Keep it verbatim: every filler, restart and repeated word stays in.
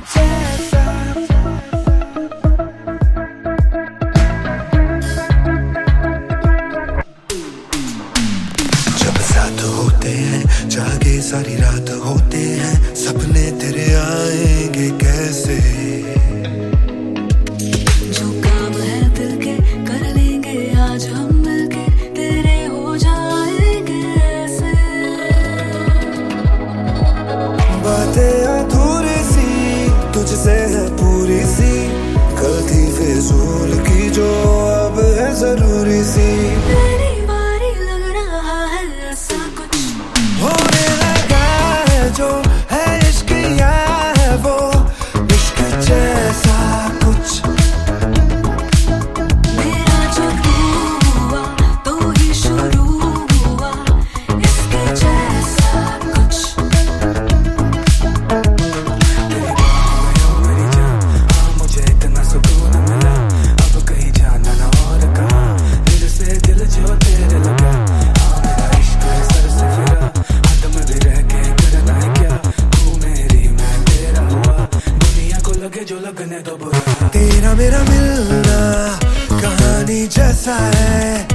जैसा। जब साथ होते हैं जागे सारी रात होते हैं, सपने तेरे आएंगे कैसे। जो काम है दिल के कर लेंगे आज हम मिलके, तेरे हो जाएंगे ऐसे। बातें अधूरी सी तुझसे है पूरी सी, कल थी फिजूल की जो अब है जरूरी सी। तेरी बारी लग रहा है ऐसा कुछ होने लगा है जो है इश्क या है वो इश्क जैसा कुछ। मेरा जो तू हुआ तो ही शुरू हुआ इसके जैसा कुछ। मेरी जान मुझे इतना सुकून मिला, अब कहीं जाना ना और कहाँ, दिल से दिल जो तेरे लगा। हाँ मेरा इश्क है सर से फिरा, आदम भी रह के करना है क्या, तू मेरी मैं तेरा हुआ, दुनिया को लगे जो लगने दो बुरा। तेरा मेरा मिलना कहानी जैसा है,